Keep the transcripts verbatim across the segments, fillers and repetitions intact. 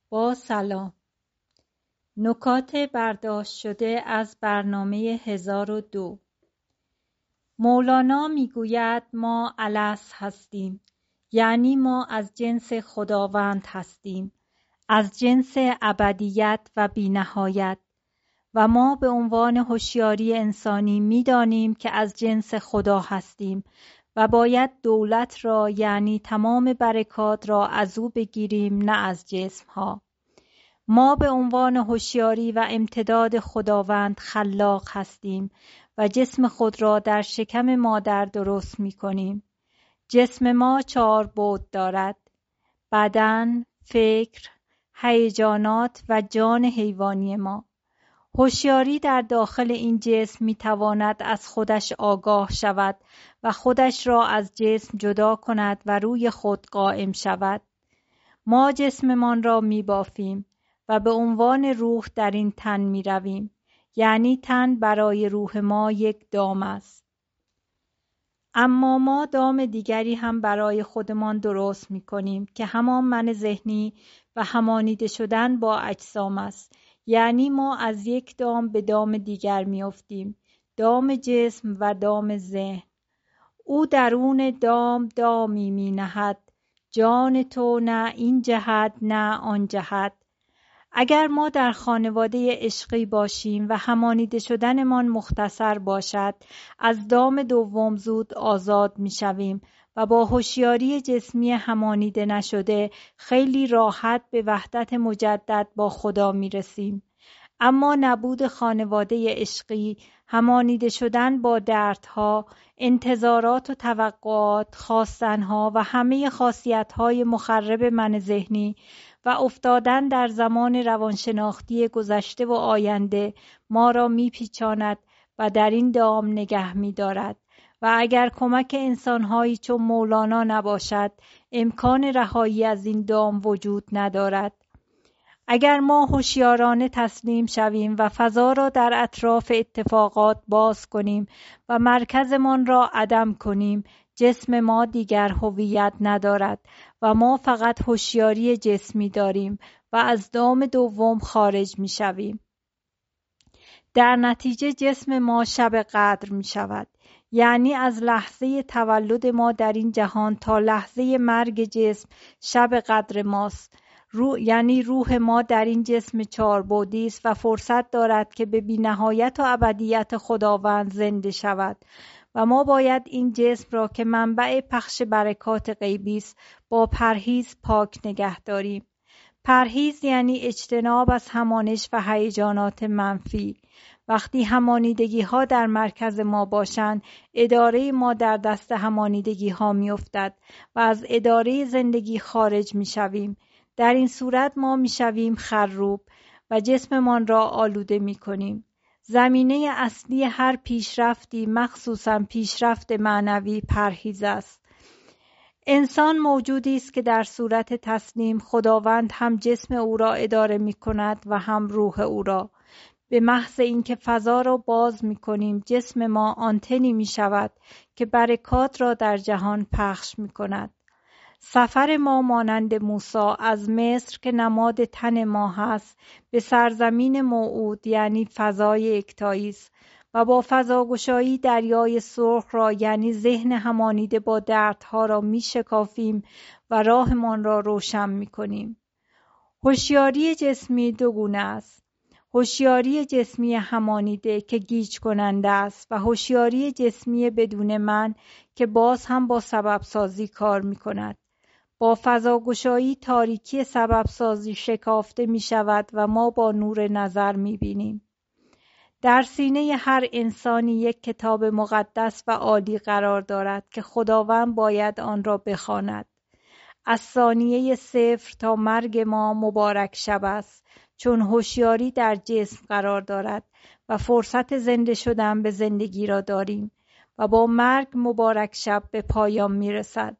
با سلام. نکات برداشت شده از برنامه هزار و دو. مولانا میگوید ما الست هستیم، یعنی ما از جنس خداوند هستیم، از جنس ابدیت و بی‌نهایت، و ما به عنوان هوشیاری انسانی می‌دانیم که از جنس خدا هستیم و باید دولت را یعنی تمام برکات را از او بگیریم، نه از جسم‌ها. ما به عنوان هوشیاری و امتداد خداوند خلاق هستیم و جسم خود را در شکم مادر درست می کنیم. جسم ما چهار بعد دارد: بدن، فکر، هیجانات و جان حیوانی ما. هوشیاری در داخل این جسم می تواند از خودش آگاه شود و خودش را از جسم جدا کند و روی خود قائم شود. ما جسممان را می بافیم و به عنوان روح در این تن می رویم، یعنی تن برای روح ما یک دام است. اما ما دام دیگری هم برای خودمان درست می کنیم که همان من ذهنی و همانیده شدن با اجسام است، یعنی ما از یک دام به دام دیگر می افتیم، دام جسم و دام ذهن. او درون دام دامی می نهد، جان تو نه این جهت نه آن جهت. اگر ما در خانواده عشقی باشیم و همانیده شدنمان مختصر باشد، از دام دوم زود آزاد می شویم و با هوشیاری جسمی همانیده نشده خیلی راحت به وحدت مجدد با خدا می رسیم. اما نبود خانواده عشقی، همانیده شدن با دردها، انتظارات و توقعات، خواستنها و همه خاصیتهای مخرب من ذهنی و افتادن در زمان روانشناختی گذشته و آینده ما را میپیچاند و در این دام نگه می‌دارد و اگر کمک انسان‌هایی چون مولانا نباشد امکان رهایی از این دام وجود ندارد. اگر ما هوشیارانه تسلیم شویم و فضا را در اطراف اتفاقات باز کنیم و مرکزمان را عدم کنیم، جسم ما دیگر هویت ندارد و ما فقط هوشیاری جسمی داریم و از دام دوم خارج می شویم. در نتیجه جسم ما شب قدر می شود، یعنی از لحظه تولد ما در این جهان تا لحظه مرگ جسم شب قدر ماست. روح یعنی روح ما در این جسم چهار بعدی است و فرصت دارد که به بی‌نهایت و ابدیت خداوند زنده شود و ما باید این جسم را که منبع پخش برکات غیبی است با پرهیز پاک نگه داریم. پرهیز یعنی اجتناب از همانش و هیجانات منفی. وقتی همانیدگی ها در مرکز ما باشند، اداره ما در دست همانیدگی ها می افتد و از اداره زندگی خارج می شویم. در این صورت ما می شویم خروب و جسممان را آلوده می کنیم. زمینه اصلی هر پیشرفتی، مخصوصاً پیشرفت معنوی، پرهیز است. انسان موجودی است که در صورت تسلیم خداوند هم جسم او را اداره می کند و هم روح او را. به محض اینکه فضا را باز می کنیم، جسم ما آنتنی می شود که برکات را در جهان پخش می کند. سفر ما مانند موسی از مصر که نماد تن ما هست به سرزمین موعود یعنی فضای یکتایی است و با فضاگشایی دریای سرخ را یعنی ذهن همانیده با دردها را می شکافیم و راهمان را روشن می کنیم. هوشیاری جسمی دو گونه است: هوشیاری جسمی همانیده که گیج کننده است و هوشیاری جسمی بدون من که باز هم با سبب سازی کار می کند. با فضاگشایی تاریکی سبب سازی شکافته می شود و ما با نور نظر می بینیم. در سینه هر انسانی یک کتاب مقدس و عالی قرار دارد که خداوند باید آن را بخواند. از ثانیه صفر تا مرگ ما مبارک شب است، چون هوشیاری در جسم قرار دارد و فرصت زنده شدن به زندگی را داریم و با مرگ مبارک شب به پایان می رسد.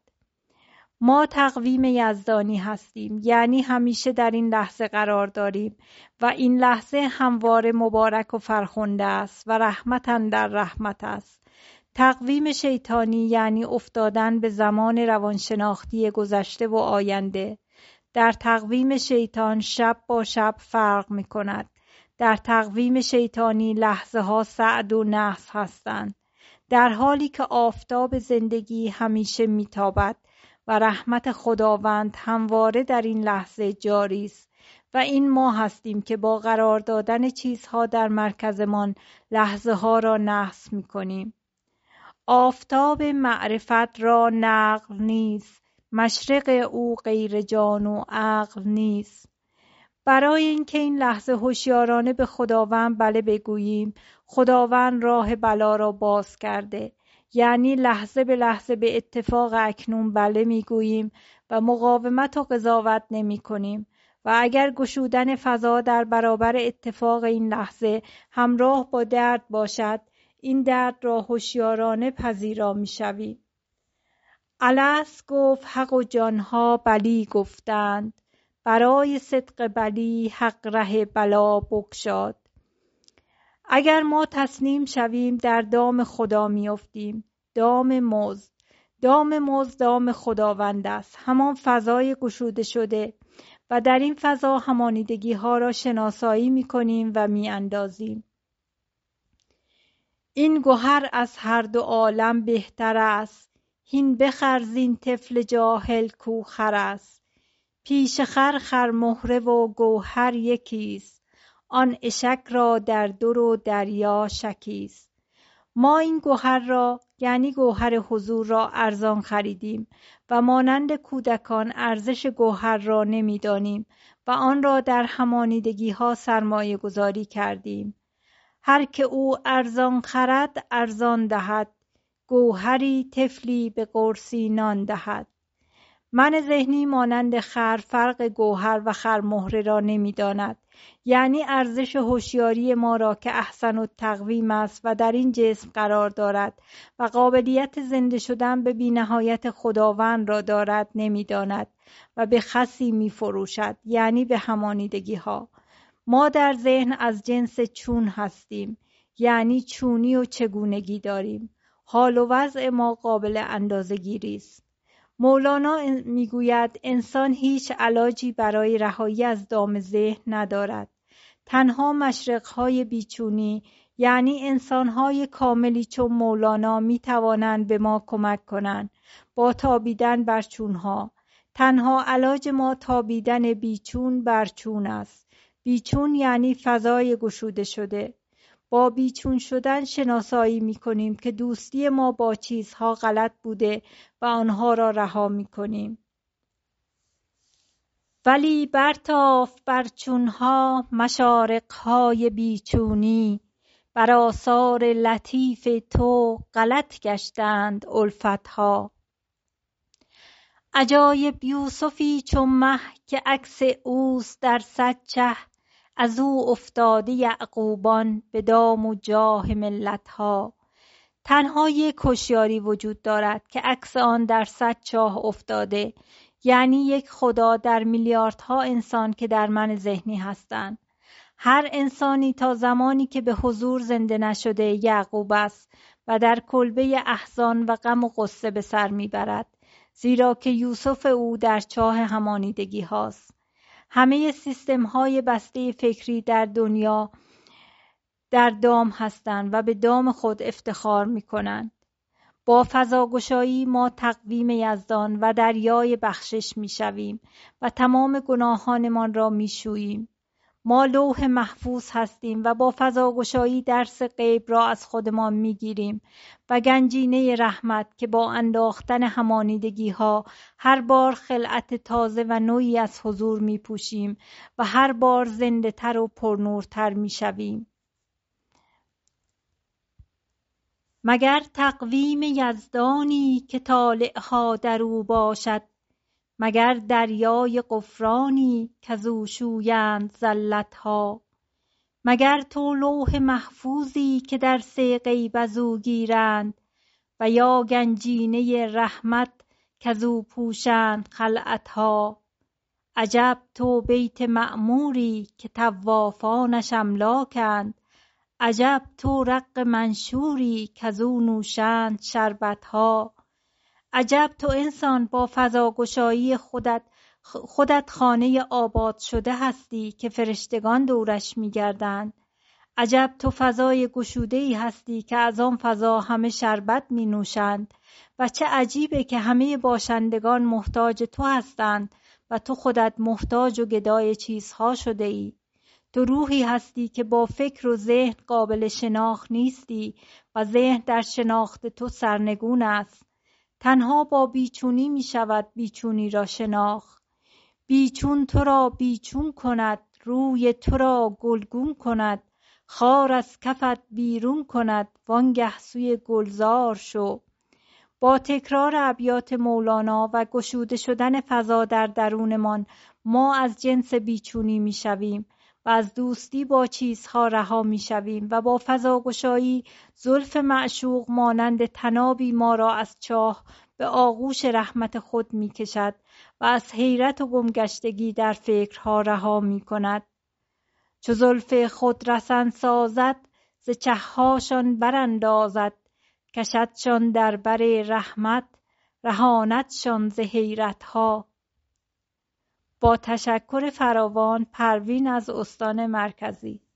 ما تقویم یزدانی هستیم، یعنی همیشه در این لحظه قرار داریم و این لحظه همواره مبارک و فرخنده است و رحمتاً در رحمت است. تقویم شیطانی یعنی افتادن به زمان روانشناختی گذشته و آینده. در تقویم شیطان شب با شب فرق می کند. در تقویم شیطانی لحظه ها سعد و نحس هستند، در حالی که آفتاب زندگی همیشه میتابد و رحمت خداوند همواره در این لحظه جاری است و این ما هستیم که با قرار دادن چیزها در مرکزمان لحظه ها را نحس می کنیم. آفتاب معرفت را نقل نیست، مشرق او غیر جان و عقل نیست. برای اینکه این لحظه هوشیارانه به خداوند بله بگوییم، خداوند راه بلا را باز کرده، یعنی لحظه به لحظه به اتفاق اکنون بله میگوییم و مقاومت و قضاوت نمی کنیم و اگر گشودن فضا در برابر اتفاق این لحظه همراه با درد باشد، این درد را هوشیارانه پذیرا می شویم. الست گفت حق و جانها بلی گفتند، برای صدق بلی حق ره بلا بگشاد. اگر ما تسلیم شویم در دام خدا می افتیم. دام مزد، دام مزد دام خداوند است، همان فضای گشوده شده و در این فضا همانیدگی ها را شناسایی می کنیم و می اندازیم. این گوهر از هر دو عالم بهتر است، هین بخر زین طفل جاهل کو خر است. پیش خر خرمهره و گوهر یکیست، آن اشک را در در و دریا شکیست. ما این گوهر را یعنی گوهر حضور را ارزان خریدیم و مانند کودکان ارزش گوهر را نمیدانیم و آن را در همانیدگی ها سرمایه گذاری کردیم. هر که او ارزان خرد ارزان دهد، گوهری طفلی به قرصی نان دهد. من ذهنی مانند خر فرق گوهر و خرمهره را نمی‌داند، یعنی ارزش هوشیاری ما را که احسن التقویم است و در این جسم قرار دارد و قابلیت زنده شدن به بی‌نهایت خداوند را دارد نمی‌داند و به خسی می‌فروشد، یعنی به همانیدگی ها. ما در ذهن از جنس چون هستیم، یعنی چونی و چگونگی داریم. حال و وضع ما قابل اندازه‌گیری است. مولانا میگوید انسان هیچ علاجی برای رهایی از دام ذهن ندارد. تنها مشرق‌های بیچونی، یعنی انسان‌های کاملی چون مولانا میتوانند به ما کمک کنند با تابیدن بر چونها. تنها علاج ما تابیدن بیچون بر چون است. بیچون یعنی فضای گشوده شده. با بیچون شدن شناسایی می کنیم که دوستی ما با چیزها غلط بوده و آنها را رها می کنیم. ولی برتاف بر چونها مشارقهای بیچونی، بر آثار لطیف تو غلط گشتند الفتها. عجایب یوسفی چون مه که عکس اوست در صد چه، از او افتاده یعقوبان به دام و جاه ملتها. تنها یک هوشیاری وجود دارد که عکس آن در صد چاه افتاده، یعنی یک خدا در میلیاردها انسان که در من ذهنی هستند. هر انسانی تا زمانی که به حضور زنده نشده یعقوب است و در کلبه احزان و غم و غصه به سر میبرد، زیرا که یوسف او در چاه همانیدگی هاست. همه سیستم های بسته فکری در دنیا در دام هستند و به دام خود افتخار می کنند. با فضاگشایی ما تقویم یزدان و دریای بخشش می شویم و تمام گناهانمان را می شوییم. ما لوح محفوظ هستیم و با فضاگشایی درس غیب را از خودمان می گیریم و گنجینه رحمت که با انداختن همانیدگی ها هر بار خلعت تازه و نوعی از حضور می پوشیم و هر بار زنده تر و پرنورتر می شویم. مگر تقویم یزدانی که طالعها در او باشد، مگر دریای غفرانی کزو شویند زلتها. مگر تو لوح محفوظی که درس غیب از او گیرند، و یا گنجینه رحمت کزو پوشند خلعتها. عجب تو بیت معموری که طوافانش املاکند، عجب تو رق منشوری کزو نوشند شربتها. عجب تو انسان با فضاگشایی خودت خودت خانه آباد شده هستی که فرشتگان دورش می‌گردند. عجب تو فضای گشوده‌ای هستی که از آن فضا همه شربت می نوشند و چه عجیبه که همه باشندگان محتاج تو هستند و تو خودت محتاج و گدای چیزها شده ای. تو روحی هستی که با فکر و ذهن قابل شناخت نیستی و ذهن در شناخت تو سرنگون است. تنها با بیچونی می شود بیچونی را شناخت. بیچون تو را بیچون کند، روی تو را گلگون کند، خار از کفت بیرون کند، وانگه سوی گلزار شو. با تکرار ابیات مولانا و گشوده شدن فضا در درونمان ما از جنس بیچونی می شویم و از دوستی با چیزها رها می شویم و با فضا گشایی زلف معشوق مانند تنابی ما را از چاه به آغوش رحمت خود می کشد و از حیرت و گمگشتگی در فکرها رها می کند. چو زلف خود رسن سازد ز چه‌هاشان براندازد، کشدشان در بر رحمت رهاندشان ز حیرتها. با تشکر فراوان، پروین از استان مرکزی.